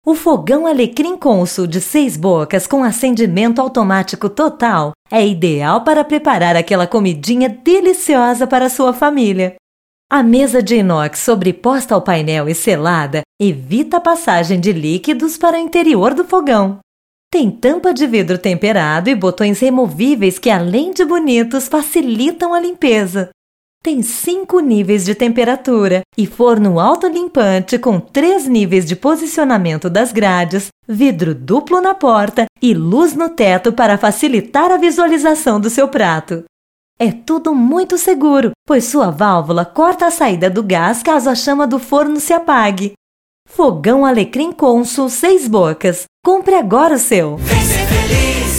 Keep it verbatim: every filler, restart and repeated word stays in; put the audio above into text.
O fogão Alecrim Consul de seis bocas com acendimento automático total é ideal para preparar aquela comidinha deliciosa para a sua família. A mesa de inox sobreposta ao painel e selada evita a passagem de líquidos para o interior do fogão. Tem tampa de vidro temperado e botões removíveis que, além de bonitos, facilitam a limpeza. Tem cinco níveis de temperatura e forno autolimpante com três níveis de posicionamento das grades, vidro duplo na porta e luz no teto para facilitar a visualização do seu prato. É tudo muito seguro, pois sua válvula corta a saída do gás caso a chama do forno se apague. Fogão Alecrim Consul seis bocas. Compre agora o seu! Vem ser feliz!